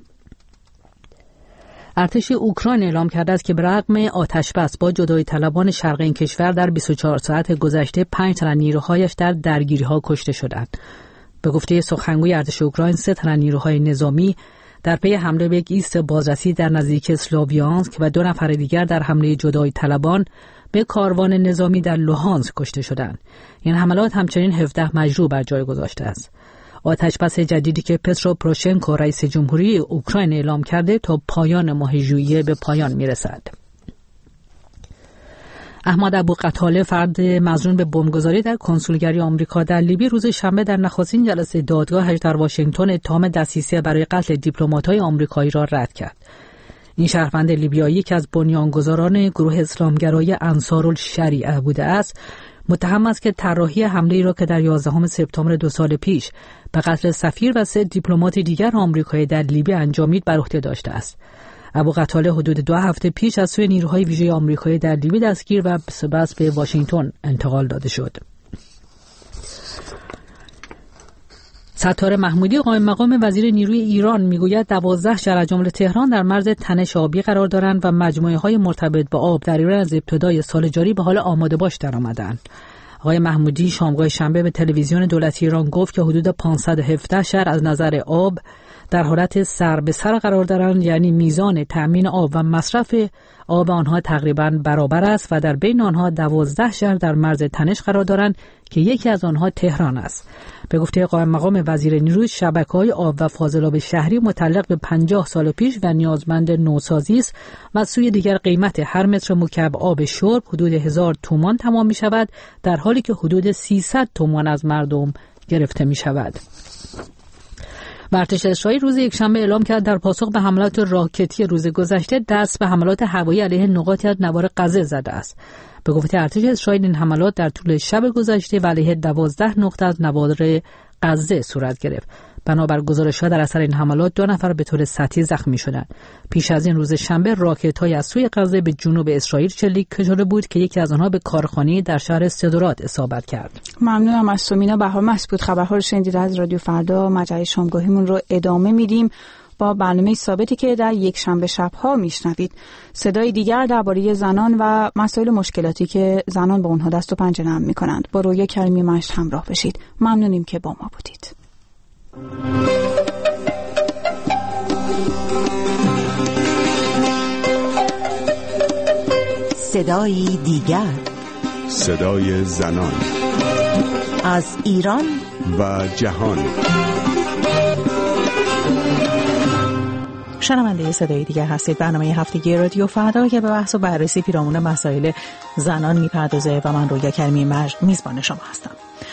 Q: ارتش اوکراین اعلام کرده است که برغم آتشبس با جدایی طلبان شرق این کشور در 24 ساعت گذشته 5 تن نیروهایش در درگیری‌ها کشته شدند. به گفته سخنگوی ارتش اوکراین 3 تن نیروهای نظامی در پی حمله به یک ایست بازرسی در نزدیکی اسلاویانسک و 2 نفر دیگر در حمله جدایی طلبان به کاروان نظامی در لوهانسک کشته شدند. این حملات همچنین 17 مجروح بر جای گذاشته است. آتشبس جدیدی که پترو پروشنکو رئیس جمهوری اوکراین اعلام کرده تا پایان ماه ژوئیه به پایان میرسد. احمد ابوقتاله، فرد مظنون به بمبگذاری در کنسولگری آمریکا در لیبی، روز شنبه در نخستین جلسه دادگاهش در واشنگتن اتهام دسیسه برای قتل دیپلمات‌های آمریکایی را رد کرد. این شهروند لیبیایی که از بنیانگذاران گروه اسلامگرای انصارالشریعه بوده است، متهم است که طراحی حمله‌ای را که در 11 سپتامبر 2 سال پیش به قتل سفیر و 3 دیپلمات دیگر آمریکایی در لیبی انجامید بر عهده داشته است. ابوقتاله حدود 2 هفته پیش از سوی نیروهای ویژه آمریکایی در لیبی دستگیر و سپس به واشنگتن انتقال داده شد. ستاره محمودی، قائم مقام وزیر نیروی ایران، میگوید 12 شهر از جمله تهران در مرز تنش آبی قرار دارند و مجموعه‌های مرتبط با آب در ایران از ابتدای سال جاری به حال آماده باش درآمدند. آقای محمودی شامگاه شنبه به تلویزیون دولتی ایران گفت که حدود 517 شهر از نظر آب در حالت سر به سر قرار دارند، یعنی میزان تأمین آب و مصرف آب آنها تقریباً برابر است و در بین آنها 12 شهر در مرز تنش قرار دارند که یکی از آنها تهران است. به گفته قائم مقام وزیر نیروی، شبکه‌های آب و فاضلاب شهری متعلق به 50 سال پیش و نیازمند نوسازی است و از سوی دیگر قیمت هر متر مکعب آب شرب حدود 1000 تومان تمام می شود، در حالی که حدود 300 تومان از مردم گرفته می شود. ارتش اسرائیل روز یکشنبه اعلام کرد در پاسخ به حملات راکتی روز گذشته دست به حملات هوایی علیه نقاطی از نوار غزه زده است. به گفته ارتش اسرائیل این حملات در طول شب گذشته و علیه 12 نقطه از نوار غزه صورت گرفت. بنابر گزارش‌ها در اثر این حملات 2 نفر به طور سطحی زخمی شدند. پیش از این روز شنبه راکت‌های از سوی غزه به جنوب اسرائیل شلیک شده بود که یکی از آنها به کارخانه‌ای در شهر سدرات اصابت کرد.
A: ممنونم از سومینا بهارمست بود. خبرها رو شنیدید از رادیو فردا. مجله شامگاهیمون رو ادامه میدیم با برنامه ثابتی که در یک شنبه شب‌ها میشنوید. صدای دیگر درباره زنان و مسائل مشکلاتی که زنان با اونها دست و پنجه نرم می‌کنند. با رویا کریمی مشت همراه بشید. ممنونیم که با ما بودید.
R: صدای دیگر،
S: صدای زنان
R: از ایران
S: و جهان.
Q: شنونده صدای دیگر هستید. برنامه هفتگی رادیو فردا که به بحث و بررسی پیرامون مسائل زنان میپردازه و من رویا کریمی میزبان شما هستم.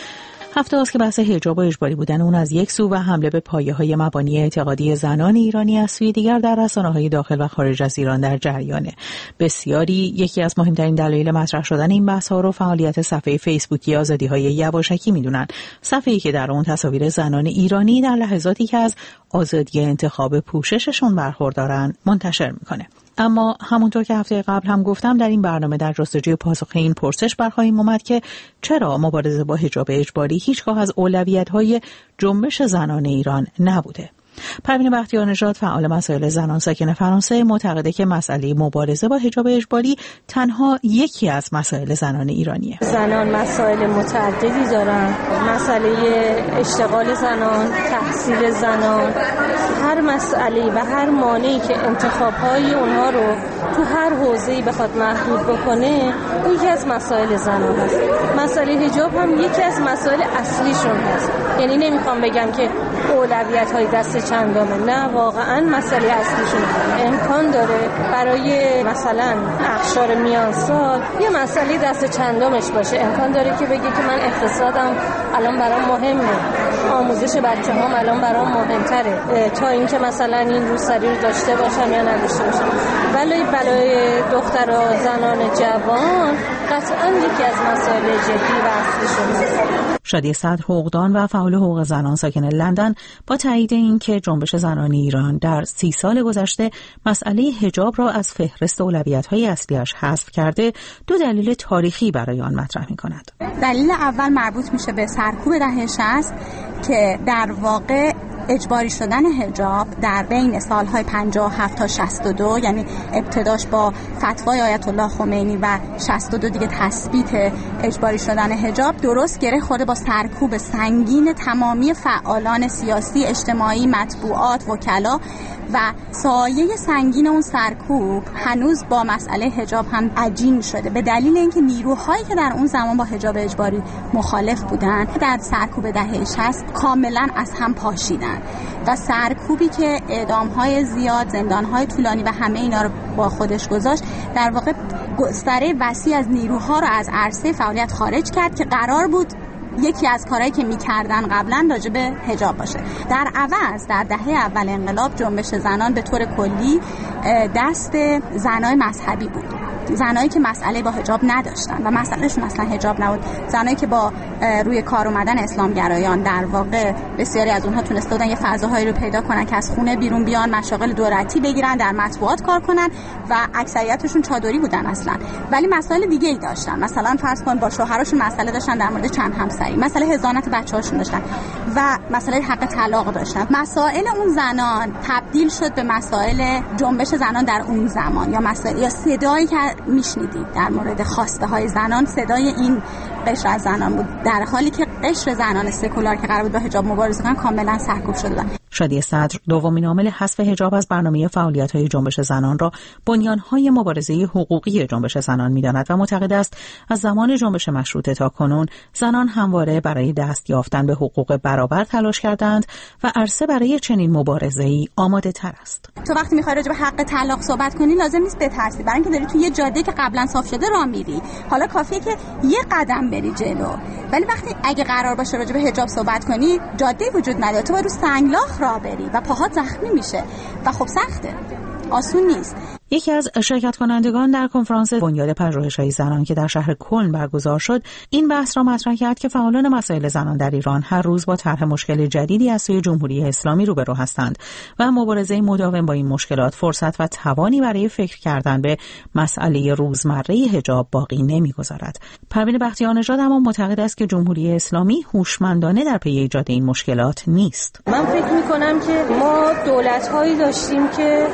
Q: هفته است که بحث حجاب و اجباری بودن اون از یک سو و حمله به پایه‌های مبانی اعتقادی زنان ایرانی از سوی دیگر در رسانه‌های داخل و خارج از ایران در جریانه. بسیاری یکی از مهمترین دلایل مطرح شدن این بحث‌ها رو فعالیت صفحه فیسبوکی آزادی‌های یواشکی می‌دونن. صفحه‌ای که در اون تصاویر زنان ایرانی در لحظاتی که از آزادی انتخاب پوشششون برخوردارن منتشر می‌کنه. اما همونطور که هفته قبل هم گفتم در این برنامه در جستجوی پاسخ این پرسش برخواهیم اومد که چرا مبارزه با حجاب اجباری هیچگاه از اولویت‌های جنبش زنان ایران نبوده. پروین بختیارنژاد فعال مسائل زنان ساکن فرانسه معتقده که مسئله مبارزه با حجاب اجباری تنها یکی از مسائل زنان ایرانیه.
T: زنان مسائل متعددی دارن، مسئله اشتغال زنان، تحصیل زنان، هر مسئله و هر مانعی که انتخاب‌های اونها رو تو هر حوزه‌ای بخواد محدود بکنه یکی از مسائل زنان هست. مسئله حجاب هم یکی از مسائل اصلیشون هست. یعنی نمیخوام بگم که اولویت‌های دست چندمه، نه، واقعا مسئله اصلیشون امکان داره برای مثلا اقشار میان سال یه مسئله دست چندمش باشه. امکان داره که بگه که من اقتصادم الان برام مهمه، آموزش بچه‌هام الان برام مهمتره تا اینکه مثلا این روسری رو داشته باشم یا نداشته باشم. ولی برای دخترها زنان جوان قطعا یکی از مسائل جدی و اصلیشون هست.
Q: شادی صدر حقوقدان و فعال حقوق زنان ساکن لندن با تایید این که جنبش زنان ایران در 30 سال گذشته مسئله حجاب را از فهرست اولویت‌های اصلیش حذف کرده، دو دلیل تاریخی برای آن مطرح می‌کند.
U: دلیل اول مربوط میشه به سرکوب دهه 60 که در واقع اجباری شدن حجاب در بین سالهای 57 تا 62، یعنی ابتداش با فتوای آیت الله خمینی و 62 دیگه تثبیت اجباری شدن حجاب، درست گره خورده با سرکوب سنگین تمامی فعالان سیاسی، اجتماعی، مطبوعات، وکلا و سایه سنگین اون سرکوب هنوز با مسئله حجاب هم عجین شده به دلیل اینکه نیروهایی که در اون زمان با حجاب اجباری مخالف بودن در سرکوب دهه 60 کاملا از هم پاشیدن و سرکوبی که اعدام‌های زیاد، زندان‌های طولانی و همه اینا رو با خودش گذاشت، در واقع گستره وسیع از نیروها رو از عرصه فعالیت خارج کرد که قرار بود یکی از کارهایی که می‌کردن قبلا راجع به حجاب باشه. در عوض در دهه اول انقلاب جنبش زنان به طور کلی دست زنای مذهبی بود، زنایی که مسئله با حجاب نداشتن و مسئلهشون اصلا حجاب نبود، زنایی که با روی کار اومدن اسلامگرایان در واقع بسیاری از اونها تونسته بودن یه فضاهایی رو پیدا کنن که از خونه بیرون بیان، مشاغل دولتی بگیرن، در مطبوعات کار کنن و اکثریتشون چادری بودن اصلا، ولی مسائل دیگه ای داشتن. مثلا فرض کن با شوهرشون مسئله داشتن در مورد چند همسری، مسئله حضانت بچه‌هاشون داشتن و مسئله حق طلاق داشتن. مسائل اون زنان تبدیل شد به مسائل جنبش زنان در اون زمان، یا مسائل یا صدایی که میشنیدید در مورد خواسته های زنان صدای این قشر از زنان بود، در حالی که قشر زنان سکولار که قرار بود با حجاب مبارزه کنن کاملا سرکوب شده بودن.
Q: شادی صدر دومین عامل حذف حجاب از برنامه فعالیت‌های جنبش زنان را بنیان‌های مبارزه حقوقی جنبش زنان می‌داند و معتقد است از زمان جنبش مشروطه تا کنون زنان همواره برای دست یافتن به حقوق برابر تلاش کردند و عرصه برای چنین مبارزه‌ای آماده‌تر است.
U: تو وقتی می‌خوای راجع به حق طلاق صحبت کنی لازم نیست بترسی، برای اینکه داری تو یه جاده که قبلا صاف شده راه میری، حالا کافیه که یه قدم بری جلو. ولی وقتی اگه قرار باشه راجع به حجاب صحبت کنی جاده وجود نداره، تو باید رو سنگلاخ راه بری و پاهات زخمی میشه و خب سخته، آسون نیست.
Q: یکی از شرکت کنندگان در کنفرانس بنیاد پژوهش‌های زنان که در شهر کلن برگزار شد این بحث را مطرح کرد که فعالان مسائل زنان در ایران هر روز با طرح مشکل جدیدی از سوی جمهوری اسلامی روبرو هستند و مبارزه مداوم با این مشکلات فرصت و توانی برای فکر کردن به مسئله روزمره حجاب باقی نمی‌گذارد. پروین بختیارنژاد اما معتقد است که جمهوری اسلامی هوشمندانه در پی ایجاد این مشکلات نیست.
T: من فکر می‌کنم که ما دولت‌هایی داشتیم که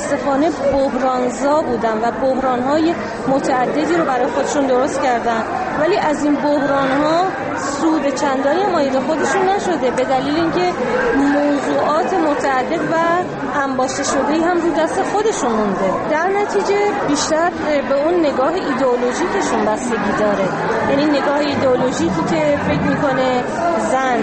T: متأسفانه بحرانزا بودن و بحران‌های متعددی رو برای خودشون درست کردن ولی از این بحران‌ها سود چندانی مایه خودشون نشده، به دلیل اینکه موضوعات متعدد و انباشته شده‌ای هم رو دست خودشون مونده. در نتیجه بیشتر به اون نگاه ایدئولوژیکشون بستگی داره، یعنی نگاه ایدئولوژیکی که فکر میکنه زن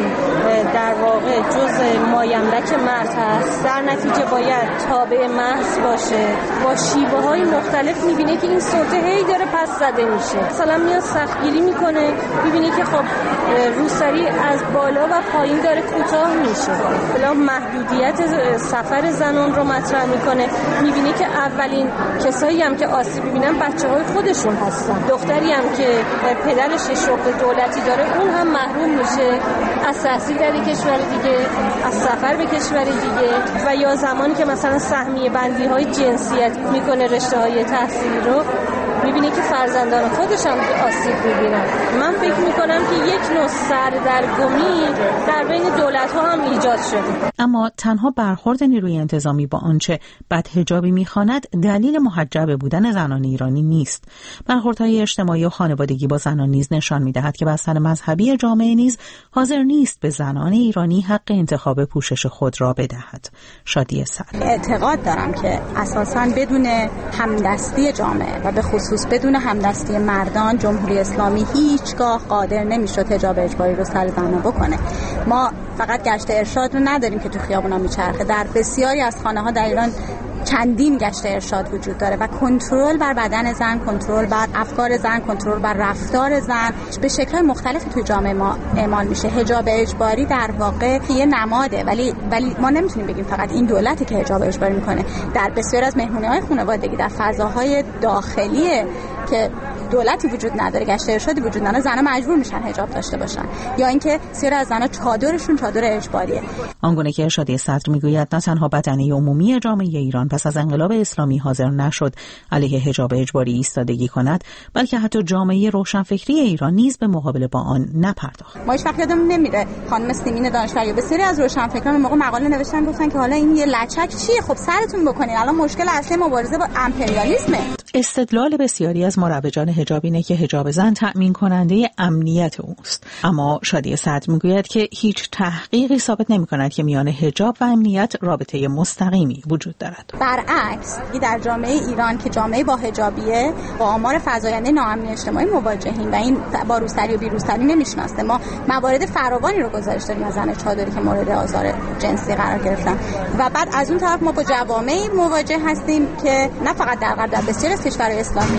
T: در واقع جز مایملک مرد هست، در نتیجه باید تابع محض باشه، با شیوه های مختلف میبینه که این سلطه هی داره پس زده میشه. مثلا میاد سختگیری میکنه، میبینه که خب روسری از بالا و پایین داره کوتاه میشه. بلا محدودیت سفر زنان رو مطرح میکنه، میبینه که اولین کسایی هم که آسیب میبینن بچه‌های خودشون هستن. دختری هم که پدرش شغل دولتی داره اون هم محروم میشه از تحصیل در کشور دیگه، از سفر به کشور دیگه، و یا زمانی که مثلا سهمیه بندی های جنسیت میکنه رشته های تحصیلی رو، میبینه که فرزندان خودش هم آسیب میبینن. من فکر میکنم که یک نوع سردرگمی در بین دولت ها هم ایجاد شده.
R: اما تنها برخورد نیروی انتظامی با آنچه بدحجابی میخواند دلیل محجب بودن زنان ایرانی نیست. برخوردهای اجتماعی و خانوادگی با زنان نیز نشان میدهد که بستر مذهبی جامعه نیز حاضر نیست به زنان ایرانی حق انتخاب پوشش خود را بدهد. شادی صدر:
U: اعتقاد دارم که اساساً بدون همدستی جامعه و به خصوص بدون همدستی مردان، جمهوری اسلامی هیچگاه قادر نمیشد حجاب اجباری رو سر زنان بکنه. ما فقط گشت ارشاد رو نداریم که تو خیابونا میچرخه، در بسیاری از خانه‌ها در ایران چندین گشت ارشاد وجود داره و کنترل بر بدن زن، کنترل بر افکار زن، کنترل بر رفتار زن به شکل‌های مختلفی توی جامعه ما اعمال میشه. حجاب اجباری در واقع یه نماده، ولی ما نمیتونیم بگیم فقط این دولتی که حجاب اجباری میکنه. در بسیار از مهمونی‌های خانوادگی، در فضاهای داخلی که دولتی وجود نداره، گشت ارشادی وجود نداره، زن‌ها مجبور میشن حجاب داشته باشن، یا اینکه بسیار از زن‌ها چادرشون چادر اجباریه.
R: آنگونه که شادی صدر میگوید نه تنها بدنه عمومی جامعه ایران پس از انقلاب اسلامی حاضر نشد علیه حجاب اجباری ایستادگی کند، بلکه حتی جامعه روشنفکری ایران نیز به مقابله با آن نپرداخت.
U: ما هیچ وقت یادمون نمیره خانم سیمین دانشور یا بسیاری از روشنفکران موقع مقاله نوشتن، گفتن که حالا این یه لچک چیه، خب سرتون بکنین، الان مشکل اصلی مبارزه با امپریالیسمه.
R: استدلال بسیاری از مروجان حجاب اینه که حجاب زن تأمین کننده امنیت اوست، اما شادی صدر میگوید که هیچ تحقیقی ثابت نمی‌کند که میان حجاب و امنیت رابطه مستقیمی وجود دارد.
U: برعکس، در جامعه ایران که جامعه با حجابیه، با آمار فزاینده ناامنی اجتماعی مواجهیم و این با روسری و بیروسری نمیشناسه. ما موارد فراوانی رو گزارش داریم از زن چادری که مورد آزار جنسی قرار گرفتن و بعد از اون طرف ما با جوامعی مواجه هستیم که نه فقط در غرب، در بسیاری از کشورهای اسلامی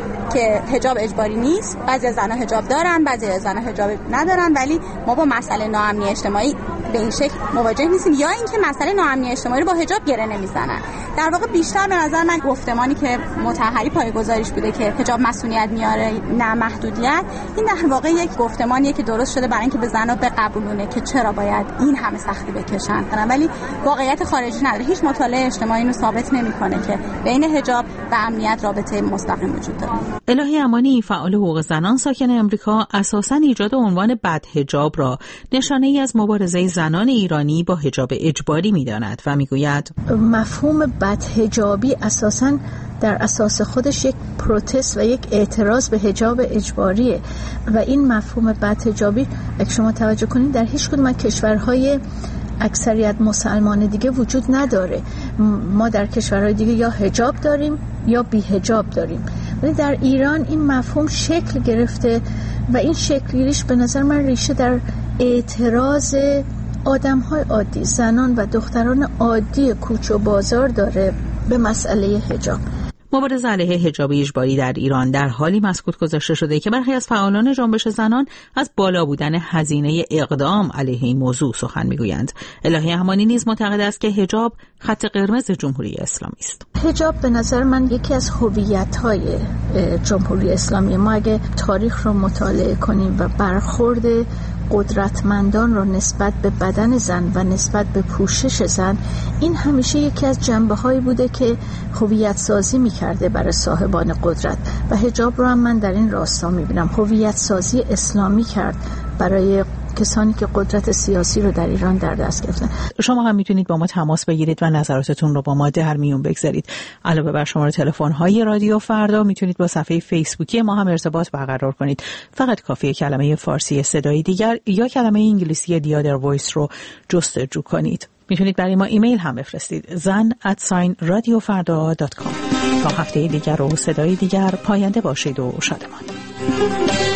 U: که حجاب اجباری نیست، بعضی از زن‌ها حجاب دارن، بعضی از زن‌ها حجاب ندارن، ولی ما با مسئله ناامنی اجتماعی به این شکل مواجه نیستیم، یا اینکه مسئله ناامنی اجتماعی رو با حجاب گره نمیزنن. در واقع بیشتر به نظر من گفتمانی که مطهری پایه‌گذاریش بوده که حجاب مسئولیت میاره نه محدودیت، این در واقع یک گفتمانیه که درست شده برای اینکه به زن‌ها بقبولونه که چرا باید این همه سختی بکشن، ولی واقعیت خارجی نداره. هیچ مطالعه اجتماعی رو ثابت نمی‌کنه که بین حجاب و امنیت رابطه مستقیم وجود داره.
R: الهی امانی، فعال حقوق زنان ساکن امریکا، اساساً ایجاد عنوان بدحجاب را نشانه‌ای از مبارزه زنان ایرانی با حجاب اجباری می‌داند و می‌گوید
B: مفهوم بدحجابی اساساً در اساس خودش یک پروتست و یک اعتراض به حجاب اجباریه و این مفهوم بدحجابی اگه شما توجه کنید در هیچ کدوم از کشورهای اکثریت مسلمان دیگه وجود نداره. ما در کشورهای دیگه یا حجاب داریم یا بی حجاب داریم، ولی در ایران این مفهوم شکل گرفته و این شکلگیریش به نظر من ریشه در اعتراض آدم‌های عادی، زنان و دختران عادی کوچه و بازار داره به مسئله حجاب.
R: مبارزه علیه حجاب اجباری در ایران در حالی مسکوت گذاشته شده که برخی از فعالان جنبش زنان از بالا بودن هزینه اقدام علیه این موضوع سخن میگویند. الهی امانی نیز معتقد است که حجاب خط قرمز جمهوری اسلامی است.
B: حجاب به نظر من یکی از هویت‌های جمهوری اسلامی. ما اگه تاریخ رو مطالعه کنیم و برخورد قدرتمندان رو نسبت به بدن زن و نسبت به پوشش زن، این همیشه یکی از جنبه‌هایی بوده که هویت سازی می‌کرده برای صاحبان قدرت و حجاب رو هم من در این راستا می‌بینم. هویت سازی اسلامی کرد برای کسانی که قدرت سیاسی رو در ایران در دست گرفتن.
R: شما هم میتونید با ما تماس بگیرید و نظراتتون رو با ما در میون بگذارید. علاوه بر شماره تلفن های رادیو فردا میتونید با صفحه فیسبوکی ما هم ارتباط برقرار کنید. فقط کافیه کلمه فارسی صدای دیگر یا کلمه انگلیسی The Other Voice رو جستجو کنید. میتونید برای ما ایمیل هم بفرستید zan@radiofarda.com. تا هفته دیگر و صدای دیگر، پاینده باشید و شادمان.